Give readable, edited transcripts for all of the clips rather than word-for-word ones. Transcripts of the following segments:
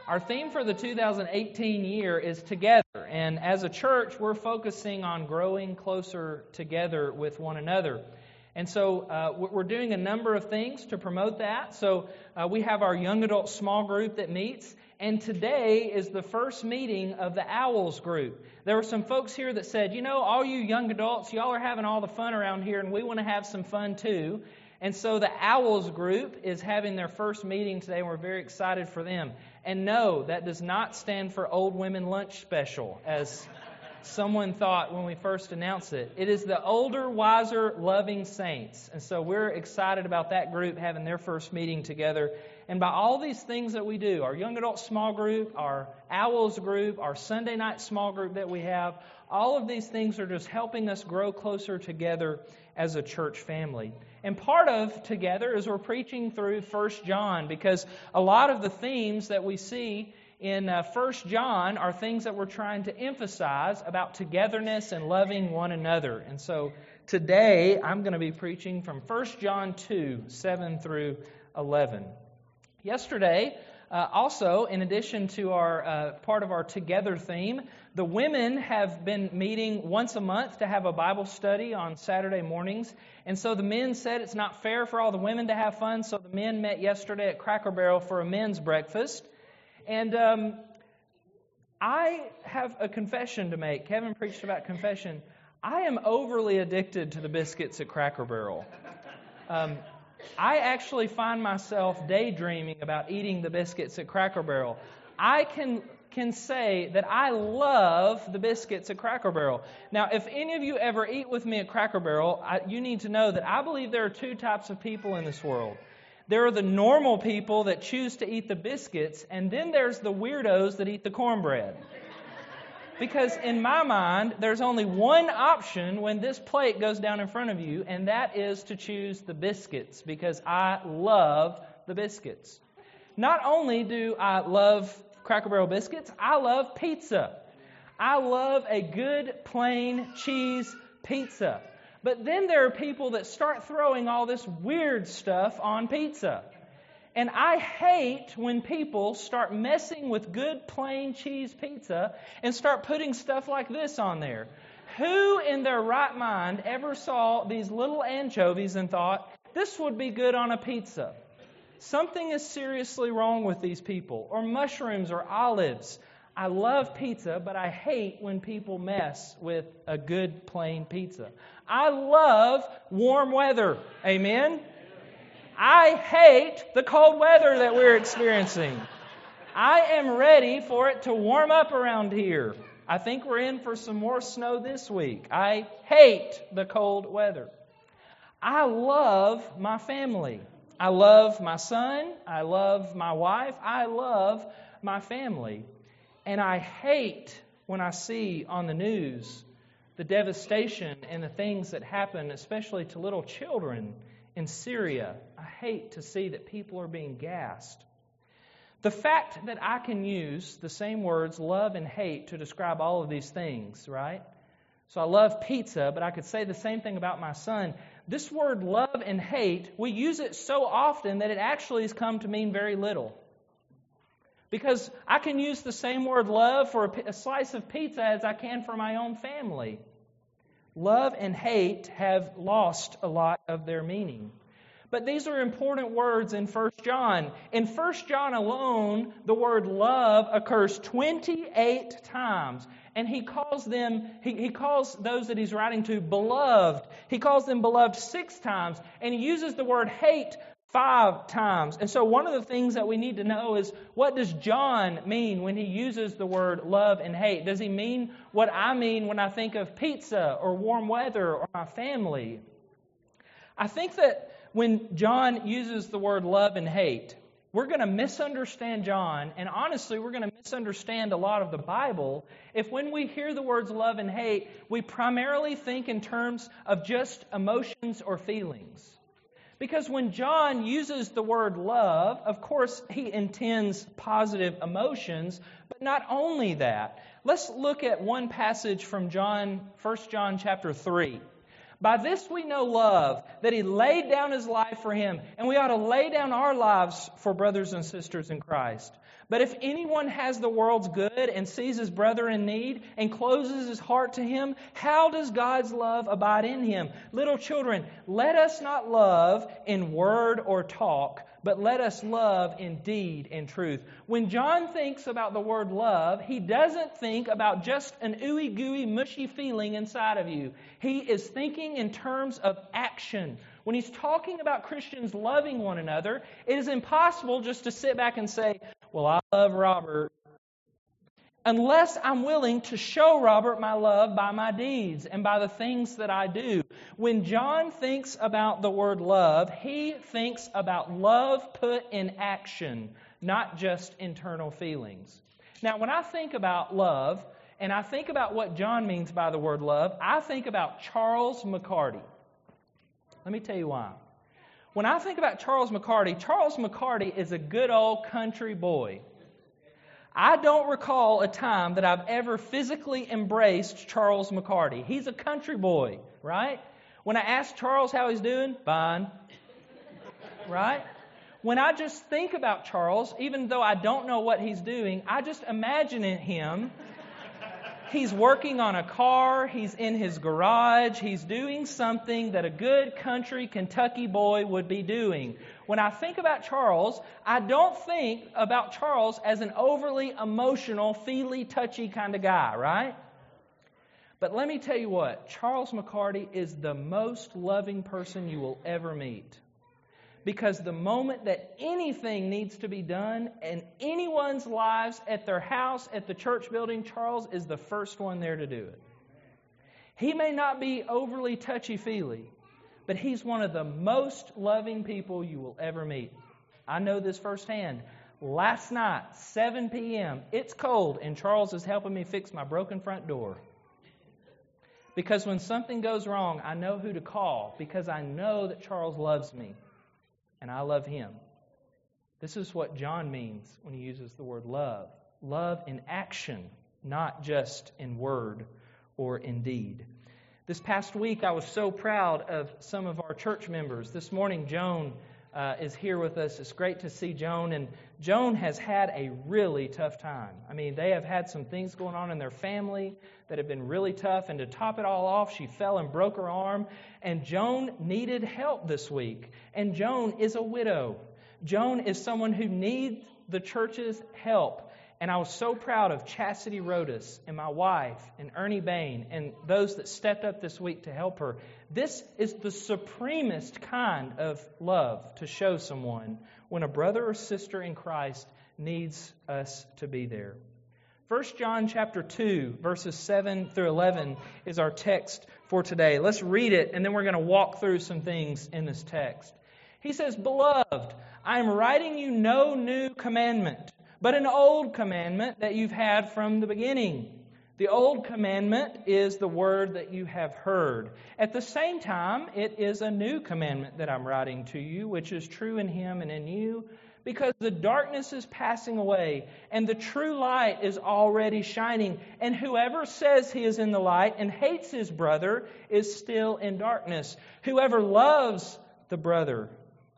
Our theme for the 2018 year is Together, and as a church, we're focusing on growing closer together with one another. And so we're doing a number of things to promote that. So we have our young adult small group that meets, and today is the first meeting of the Owls group. There were some folks here that said, you know, all you young adults, y'all are having all the fun around here, and we want to have some fun too. And so the Owls group is having their first meeting today, and we're very excited for them. And no, that does not stand for Old Women Lunch Special, as someone thought when we first announced it. It is the Older, Wiser, Loving Saints. And so we're excited about that group having their first meeting together. And by all these things that we do, our young adult small group, our Owls group, our Sunday night small group that we have, all of these things are just helping us grow closer together as a church family. And part of Together is we're preaching through 1 John, because a lot of the themes that we see in 1 John are things that we're trying to emphasize about togetherness and loving one another. And so today I'm going to be preaching from 1 John 2, 7 through 11. Yesterday, also, in addition to our part of our Together theme, the women have been meeting once a month to have a Bible study on Saturday mornings. And so the men said it's not fair for all the women to have fun, so the men met yesterday at Cracker Barrel for a men's breakfast. And I have a confession to make. Kevin preached about confession. I am overly addicted to the biscuits at Cracker Barrel. I actually find myself daydreaming about eating the biscuits at Cracker Barrel. I can say that I love the biscuits at Cracker Barrel. Now, if any of you ever eat with me at Cracker Barrel, you need to know that I believe there are two types of people in this world. There are the normal people that choose to eat the biscuits, and then there's the weirdos that eat the cornbread. Because in my mind, there's only one option when this plate goes down in front of you, and that is to choose the biscuits, because I love the biscuits. Not only do I love Cracker Barrel biscuits, I love pizza. I love a good plain cheese pizza. But then there are people that start throwing all this weird stuff on pizza. And I hate when people start messing with good plain cheese pizza and start putting stuff like this on there. Who in their right mind ever saw these little anchovies and thought, this would be good on a pizza? Something is seriously wrong with these people. Or mushrooms or olives. I love pizza, but I hate when people mess with a good plain pizza. I love warm weather. Amen? I hate the cold weather that we're experiencing. I am ready for it to warm up around here. I think we're in for some more snow this week. I hate the cold weather. I love my family. I love my son. I love my wife. I love my family. And I hate when I see on the news the devastation and the things that happen, especially to little children in Syria. I hate to see that people are being gassed. The fact that I can use the same words, love and hate, to describe all of these things, right? So I love pizza, but I could say the same thing about my son. This word love and hate, we use it so often that it actually has come to mean very little. Because I can use the same word love for a slice of pizza as I can for my own family. Love and hate have lost a lot of their meaning. But these are important words in 1 John. In 1 John alone, the word love occurs 28 times. And he calls those that he's writing to beloved. He calls them beloved 6 times. And he uses the word hate 5 times. And so one of the things that we need to know is, what does John mean when he uses the word love and hate? Does he mean what I mean when I think of pizza or warm weather or my family? I think that when John uses the word love and hate, we're going to misunderstand John, and honestly, we're going to misunderstand a lot of the Bible if when we hear the words love and hate, we primarily think in terms of just emotions or feelings. Because when John uses the word love, of course, he intends positive emotions, but not only that. Let's look at one passage from 1 John chapter 3. By this we know love, that He laid down His life for him, and we ought to lay down our lives for brothers and sisters in Christ. But if anyone has the world's good and sees his brother in need and closes his heart to him, how does God's love abide in him? Little children, let us not love in word or talk, but let us love in deed and truth. When John thinks about the word love, he doesn't think about just an ooey gooey mushy feeling inside of you. He is thinking in terms of action. When he's talking about Christians loving one another, it is impossible just to sit back and say, well, I love Robert, unless I'm willing to show Robert my love by my deeds and by the things that I do. When John thinks about the word love, he thinks about love put in action, not just internal feelings. Now, when I think about love, and I think about what John means by the word love, I think about Charles McCarty. Let me tell you why. When I think about Charles McCarty is a good old country boy. I don't recall a time that I've ever physically embraced Charles McCarty. He's a country boy, right? When I ask Charles how he's doing, fine. Right? When I just think about Charles, even though I don't know what he's doing, I just imagine him. He's working on a car, he's in his garage, he's doing something that a good country Kentucky boy would be doing. When I think about Charles, I don't think about Charles as an overly emotional, feely, touchy kind of guy, right? But let me tell you what, Charles McCarty is the most loving person you will ever meet. Because the moment that anything needs to be done in anyone's lives, at their house, at the church building, Charles is the first one there to do it. He may not be overly touchy-feely, but he's one of the most loving people you will ever meet. I know this firsthand. Last night, 7 p.m., it's cold, and Charles is helping me fix my broken front door. Because when something goes wrong, I know who to call, because I know that Charles loves me. And I love him. This is what John means when he uses the word love. Love in action, not just in word or in deed. This past week, I was so proud of some of our church members. This morning, Joan is here with us. It's great to see Joan. And Joan has had a really tough time. I mean, they have had some things going on in their family that have been really tough. And to top it all off, she fell and broke her arm. And Joan needed help this week. And Joan is a widow. Joan is someone who needs the church's help. And I was so proud of Chastity Rodas and my wife and Ernie Bain and those that stepped up this week to help her. This is the supremest kind of love to show someone when a brother or sister in Christ needs us to be there. 1 John chapter 2, verses 7 through 11 is our text for today. Let's read it, and then we're going to walk through some things in this text. He says, "Beloved, I am writing you no new commandment, but an old commandment that you've had from the beginning. The old commandment is the word that you have heard. At the same time, it is a new commandment that I'm writing to you, which is true in him and in you, because the darkness is passing away, and the true light is already shining. And whoever says he is in the light and hates his brother is still in darkness. Whoever loves the brother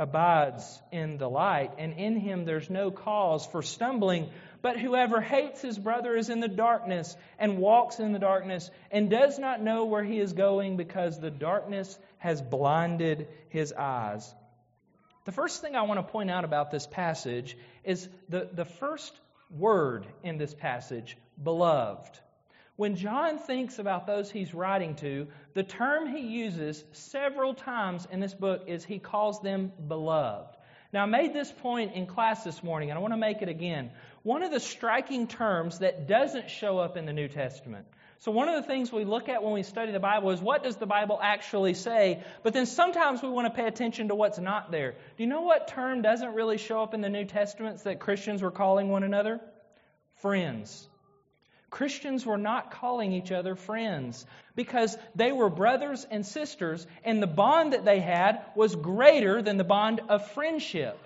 abides in the light, and in him there's no cause for stumbling. But whoever hates his brother is in the darkness and walks in the darkness and does not know where he is going, because the darkness has blinded his eyes." The first thing I want to point out about this passage is the first word in this passage, beloved. When John thinks about those he's writing to, the term he uses several times in this book is he calls them beloved. Now, I made this point in class this morning, and I want to make it again. One of the striking terms that doesn't show up in the New Testament. So one of the things we look at when we study the Bible is, what does the Bible actually say? But then sometimes we want to pay attention to what's not there. Do you know what term doesn't really show up in the New Testament that Christians were calling one another? Friends. Christians were not calling each other friends because they were brothers and sisters, and the bond that they had was greater than the bond of friendship.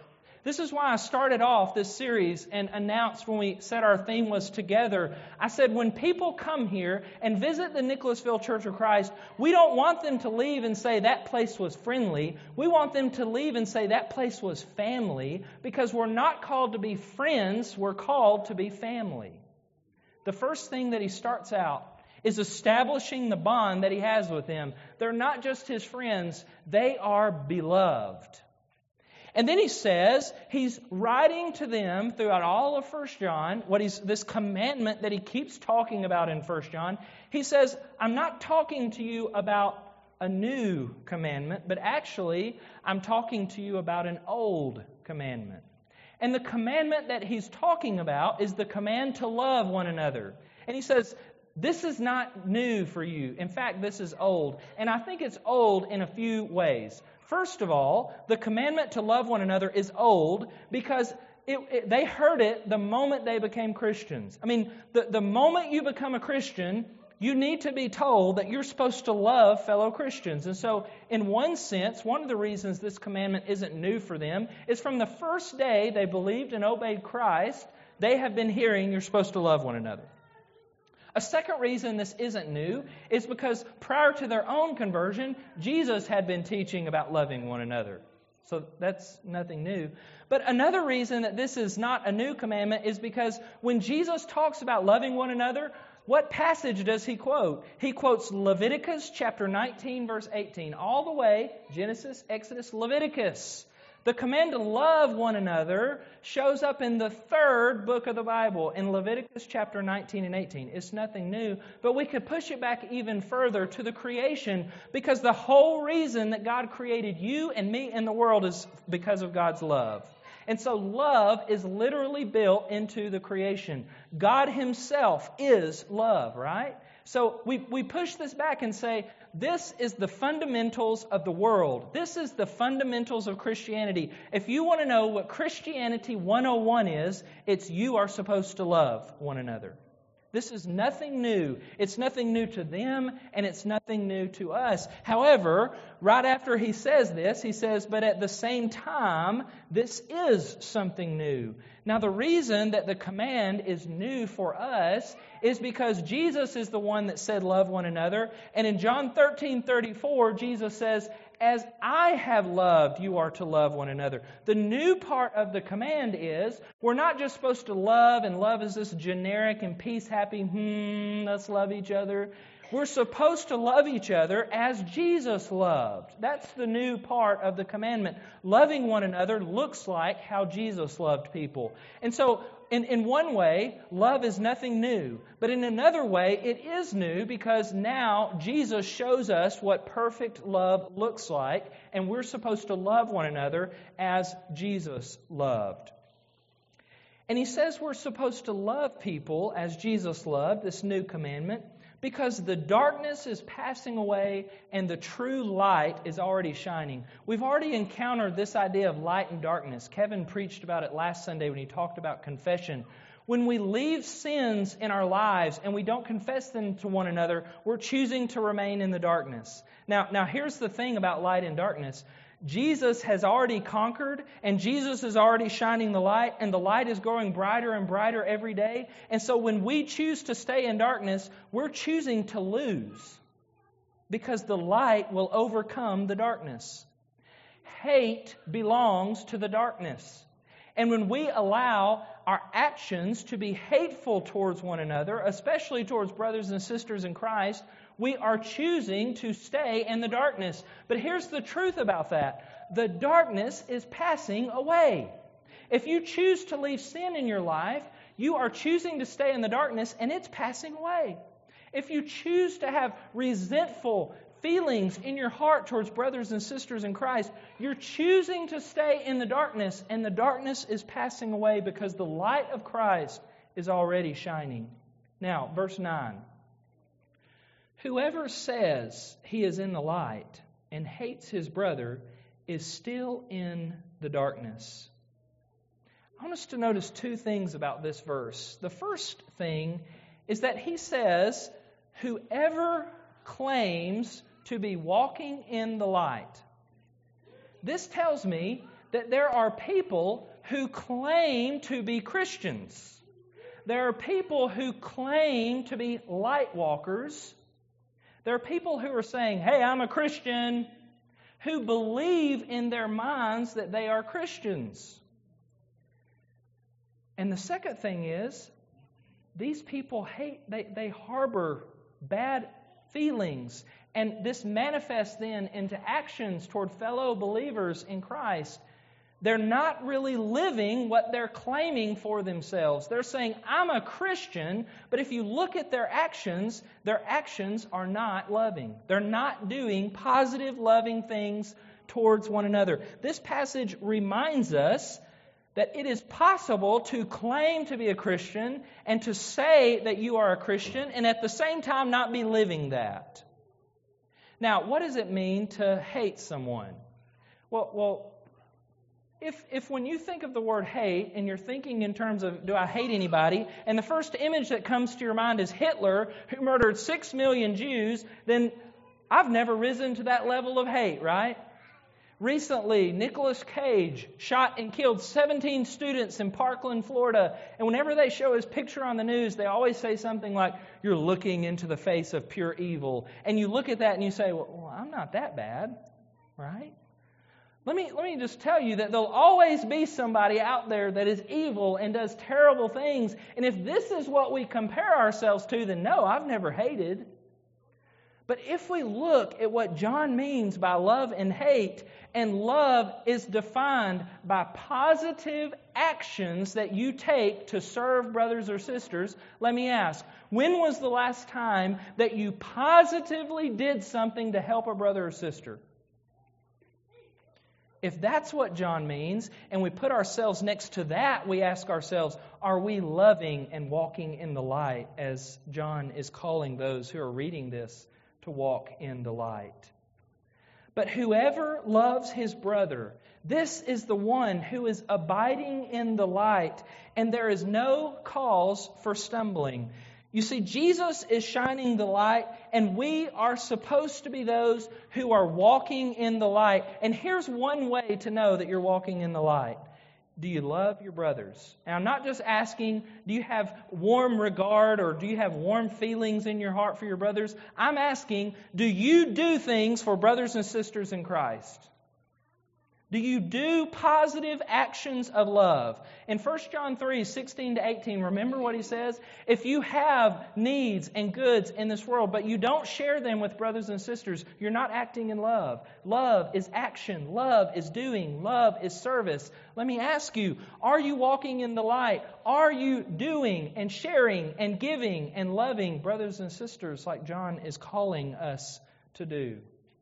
This is why I started off this series and announced when we said our theme was together. I said when people come here and visit the Nicholasville Church of Christ, we don't want them to leave and say that place was friendly. We want them to leave and say that place was family, because we're not called to be friends, we're called to be family. The first thing that he starts out is establishing the bond that he has with them. They're not just his friends, they are beloved. And then he says, he's writing to them throughout all of 1 John, this commandment that he keeps talking about in 1 John. He says, I'm not talking to you about a new commandment, but actually, I'm talking to you about an old commandment. And the commandment that he's talking about is the command to love one another. And he says, this is not new for you. In fact, this is old. And I think it's old in a few ways. First of all, the commandment to love one another is old because they heard it the moment they became Christians. I mean, the moment you become a Christian, you need to be told that you're supposed to love fellow Christians. And so, in one sense, one of the reasons this commandment isn't new for them is from the first day they believed and obeyed Christ, they have been hearing you're supposed to love one another. A second reason this isn't new is because prior to their own conversion, Jesus had been teaching about loving one another. So that's nothing new. But another reason that this is not a new commandment is because when Jesus talks about loving one another, what passage does he quote? He quotes Leviticus chapter 19, verse 18. All the way, Genesis, Exodus, Leviticus. The command to love one another shows up in the third book of the Bible, in Leviticus chapter 19 and 18. It's nothing new, but we could push it back even further to the creation, because the whole reason that God created you and me in the world is because of God's love. And so love is literally built into the creation. God Himself is love, right? So we push this back and say, this is the fundamentals of the world. This is the fundamentals of Christianity. If you want to know what Christianity 101 is, it's you are supposed to love one another. This is nothing new. It's nothing new to them, and it's nothing new to us. However, right after he says this, he says, but at the same time, this is something new. Now, the reason that the command is new for us is because Jesus is the one that said love one another. And in John 13:34, Jesus says, as I have loved, you are to love one another. The new part of the command is, we're not just supposed to love, and love is this generic and peace-happy, let's love each other. We're supposed to love each other as Jesus loved. That's the new part of the commandment. Loving one another looks like how Jesus loved people. And so, in one way, love is nothing new. But in another way, it is new because now Jesus shows us what perfect love looks like, and we're supposed to love one another as Jesus loved. And he says we're supposed to love people as Jesus loved, this new commandment, because the darkness is passing away and the true light is already shining. We've already encountered this idea of light and darkness. Kevin preached about it last Sunday when he talked about confession. When we leave sins in our lives and we don't confess them to one another, we're choosing to remain in the darkness. Now here's the thing about light and darkness. Jesus has already conquered, and Jesus is already shining the light, and the light is growing brighter and brighter every day. And so when we choose to stay in darkness, we're choosing to lose, because the light will overcome the darkness. Hate belongs to the darkness. And when we allow our actions to be hateful towards one another, especially towards brothers and sisters in Christ, we are choosing to stay in the darkness. But here's the truth about that. The darkness is passing away. If you choose to leave sin in your life, you are choosing to stay in the darkness, and it's passing away. If you choose to have resentful feelings in your heart towards brothers and sisters in Christ, you're choosing to stay in the darkness, and the darkness is passing away because the light of Christ is already shining. Now, verse 9. Whoever says he is in the light and hates his brother is still in the darkness. I want us to notice two things about this verse. The first thing is that he says, whoever claims to be walking in the light. This tells me that there are people who claim to be Christians. There are people who claim to be light walkers. There are people who are saying, hey, I'm a Christian, who believe in their minds that they are Christians. And the second thing is, these people they harbor bad feelings. And this manifests then into actions toward fellow believers in Christ. They're not really living what they're claiming for themselves. They're saying, I'm a Christian, but if you look at their actions are not loving. They're not doing positive, loving things towards one another. This passage reminds us that it is possible to claim to be a Christian and to say that you are a Christian and at the same time not be living that. Now, what does it mean to hate someone? Well, if when you think of the word hate and you're thinking in terms of, do I hate anybody? And the first image that comes to your mind is Hitler, who murdered 6 million Jews, then I've never risen to that level of hate, right? Recently, Nicolas Cage shot and killed 17 students in Parkland, Florida. And whenever they show his picture on the news, they always say something like, you're looking into the face of pure evil. And you look at that and you say, well, I'm not that bad, right? Let me just tell you that there'll always be somebody out there that is evil and does terrible things. And if this is what we compare ourselves to, then no, I've never hated. But if we look at what John means by love and hate, and love is defined by positive actions that you take to serve brothers or sisters, let me ask, when was the last time that you positively did something to help a brother or sister? If that's what John means, and we put ourselves next to that, we ask ourselves, are we loving and walking in the light, as John is calling those who are reading this to walk in the light? But whoever loves his brother, this is the one who is abiding in the light, and there is no cause for stumbling. You see, Jesus is shining the light, and we are supposed to be those who are walking in the light. And here's one way to know that you're walking in the light. Do you love your brothers? And I'm not just asking, do you have warm regard or do you have warm feelings in your heart for your brothers? I'm asking, do you do things for brothers and sisters in Christ? Do you do positive actions of love? In 1 John 3, 16 to 18, remember what he says? If you have needs and goods in this world, but you don't share them with brothers and sisters, you're not acting in love. Love is action. Love is doing. Love is service. Let me ask you, are you walking in the light? Are you doing and sharing and giving and loving brothers and sisters like John is calling us to do?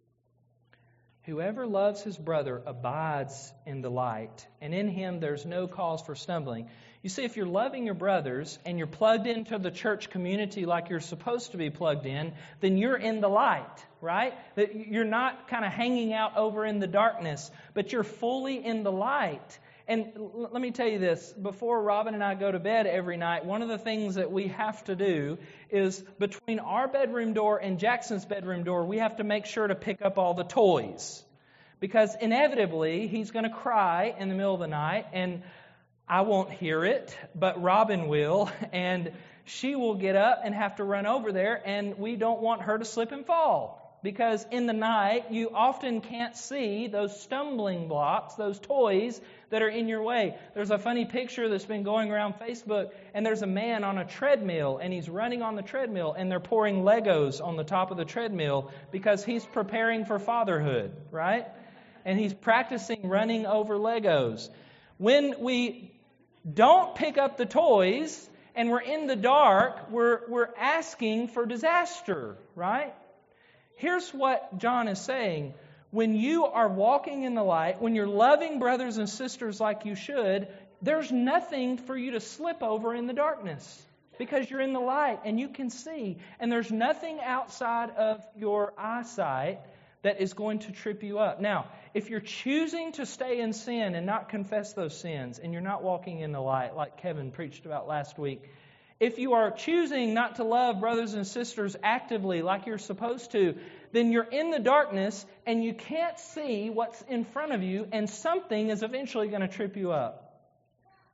Whoever loves his brother abides in the light, and in him there's no cause for stumbling. You see, if you're loving your brothers and you're plugged into the church community like you're supposed to be plugged in, then you're in the light, right? That you're not kind of hanging out over in the darkness, but you're fully in the light. And let me tell you this, before Robin and I go to bed every night, one of the things that we have to do is between our bedroom door and Jackson's bedroom door, we have to make sure to pick up all the toys. Because inevitably, he's going to cry in the middle of the night, and I won't hear it, but Robin will, and she will get up and have to run over there, and we don't want her to slip and fall. Because in the night, you often can't see those stumbling blocks, those toys that are in your way. There's a funny picture that's been going around Facebook, and there's a man on a treadmill, and he's running on the treadmill, and they're pouring Legos on the top of the treadmill because he's preparing for fatherhood, right? And he's practicing running over Legos. When we don't pick up the toys and we're in the dark, we're asking for disaster, right? Here's what John is saying. When you are walking in the light, when you're loving brothers and sisters like you should, there's nothing for you to slip over in the darkness because you're in the light and you can see. And there's nothing outside of your eyesight that is going to trip you up. Now, if you're choosing to stay in sin and not confess those sins, and you're not walking in the light like Kevin preached about last week, if you are choosing not to love brothers and sisters actively like you're supposed to, then you're in the darkness and you can't see what's in front of you, and something is eventually going to trip you up.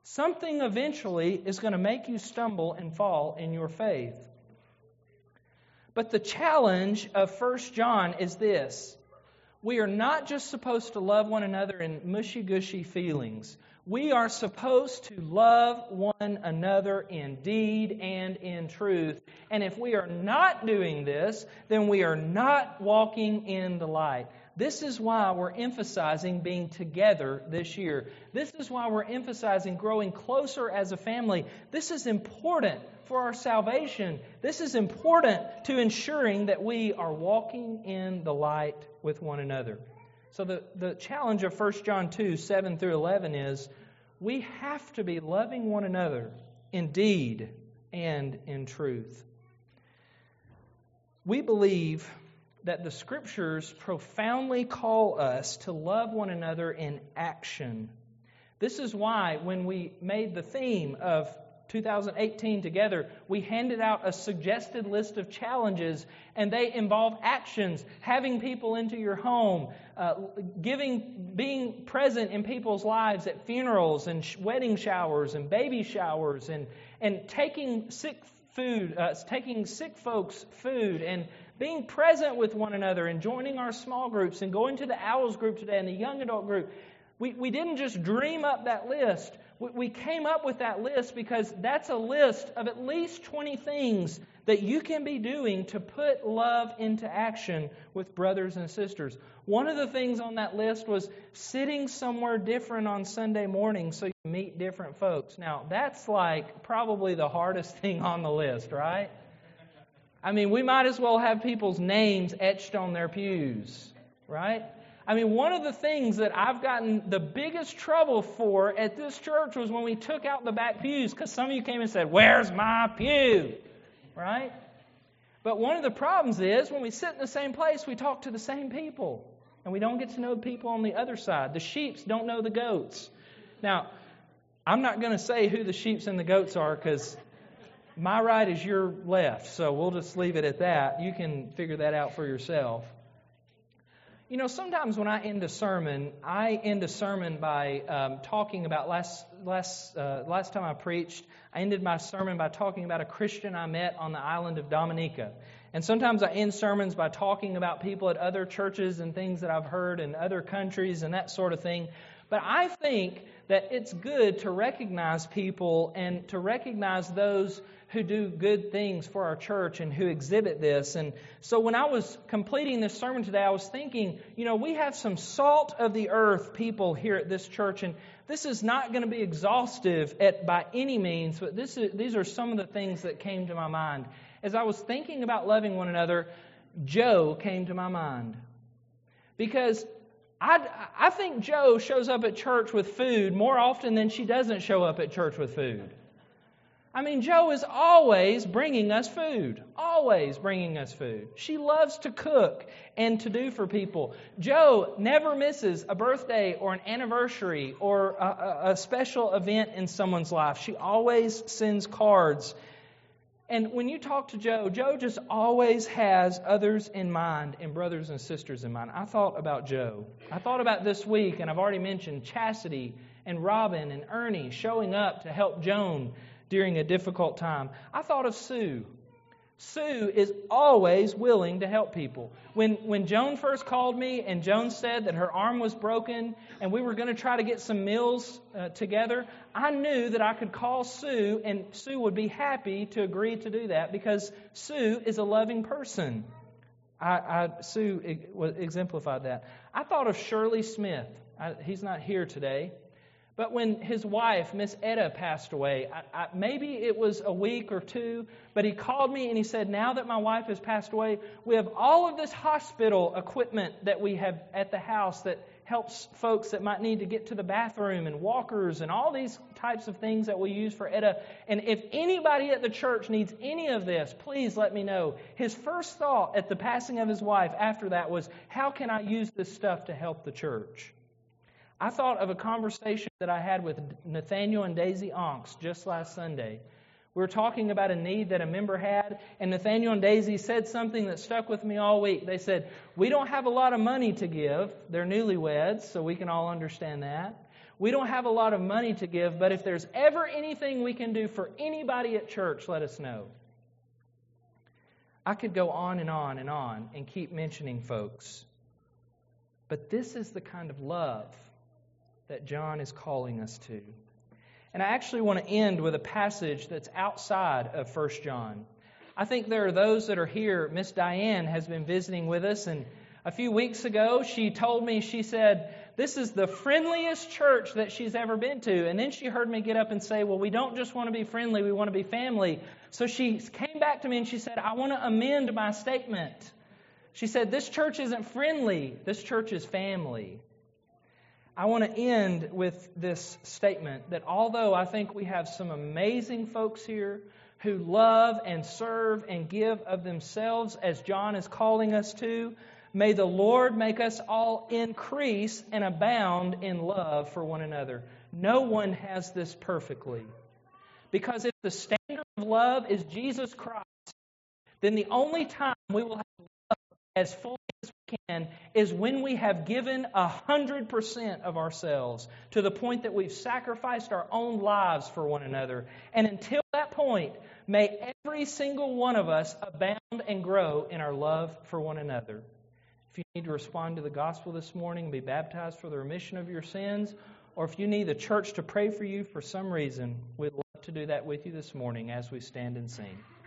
Something eventually is going to make you stumble and fall in your faith. But the challenge of 1 John is this. We are not just supposed to love one another in mushy-gushy feelings. We are supposed to love one another in deed and in truth. And if we are not doing this, then we are not walking in the light. This is why we're emphasizing being together this year. This is why we're emphasizing growing closer as a family. This is important for our salvation. This is important to ensuring that we are walking in the light with one another. So the challenge of 1 John 2, 7 through 11 is we have to be loving one another in deed and in truth. We believe that the Scriptures profoundly call us to love one another in action. This is why when we made the theme of 2018 together, we handed out a suggested list of challenges, and they involve actions, having people into your home, being present in people's lives at funerals and wedding showers and baby showers, and taking sick folks food, and being present with one another, and joining our small groups, and going to the Owls group today and the young adult group. We didn't just dream up that list. We came up with that list because that's a list of at least 20 things that you can be doing to put love into action with brothers and sisters. One of the things on that list was sitting somewhere different on Sunday morning so you meet different folks. Now, that's like probably the hardest thing on the list, right? I mean, we might as well have people's names etched on their pews, right? I mean, one of the things that I've gotten the biggest trouble for at this church was when we took out the back pews, because some of you came and said, "Where's my pew?" Right? But one of the problems is when we sit in the same place, we talk to the same people, and we don't get to know the people on the other side. The sheeps don't know the goats. Now, I'm not going to say who the sheeps and the goats are, because my right is your left, so we'll just leave it at that. You can figure that out for yourself. You know, sometimes when I end a sermon by talking about last time I preached. I ended my sermon by talking about a Christian I met on the island of Dominica. And sometimes I end sermons by talking about people at other churches and things that I've heard in other countries and that sort of thing. But I think that it's good to recognize people and to recognize those who do good things for our church and who exhibit this. And so when I was completing this sermon today, I was thinking, you know, we have some salt of the earth people here at this church, and this is not going to be exhaustive by any means, but these are some of the things that came to my mind. As I was thinking about loving one another, Joe came to my mind. Because I think Joe shows up at church with food more often than she doesn't show up at church with food. I mean, Joe is always bringing us food. Always bringing us food. She loves to cook and to do for people. Joe never misses a birthday or an anniversary or a special event in someone's life. She always sends cards. And when you talk to Joe, Joe just always has others in mind and brothers and sisters in mind. I thought about Joe. I thought about this week, and I've already mentioned Chastity and Robin and Ernie showing up to help Joan during a difficult time. I thought of Sue. Sue is always willing to help people. When Joan first called me and Joan said that her arm was broken and we were going to try to get some meals together, I knew that I could call Sue and Sue would be happy to agree to do that because Sue is a loving person. Sue exemplified that. I thought of Shirley Smith. He's not here today. But when his wife, Miss Etta, passed away, maybe it was a week or two, but he called me and he said, now that my wife has passed away, we have all of this hospital equipment that we have at the house that helps folks that might need to get to the bathroom and walkers and all these types of things that we use for Etta. And if anybody at the church needs any of this, please let me know. His first thought at the passing of his wife after that was, how can I use this stuff to help the church? I thought of a conversation that I had with Nathaniel and Daisy Onks just last Sunday. We were talking about a need that a member had, and Nathaniel and Daisy said something that stuck with me all week. They said, we don't have a lot of money to give. They're newlyweds, so we can all understand that. We don't have a lot of money to give, but if there's ever anything we can do for anybody at church, let us know. I could go on and on and on and keep mentioning folks. But this is the kind of love that John is calling us to. And I actually want to end with a passage that's outside of 1 John. I think there are those that are here. Miss Diane has been visiting with us, and a few weeks ago she told me, she said, this is the friendliest church that she's ever been to. And then she heard me get up and say, well, we don't just want to be friendly, we want to be family. So she came back to me and she said, I want to amend my statement. She said, this church isn't friendly, this church is family. I want to end with this statement that although I think we have some amazing folks here who love and serve and give of themselves as John is calling us to, may the Lord make us all increase and abound in love for one another. No one has this perfectly. Because if the standard of love is Jesus Christ, then the only time we will have love as fully as we can is when we have given 100% of ourselves to the point that we've sacrificed our own lives for one another. And until that point, may every single one of us abound and grow in our love for one another. If you need to respond to the gospel this morning and be baptized for the remission of your sins, or if you need the church to pray for you for some reason, we'd love to do that with you this morning as we stand and sing.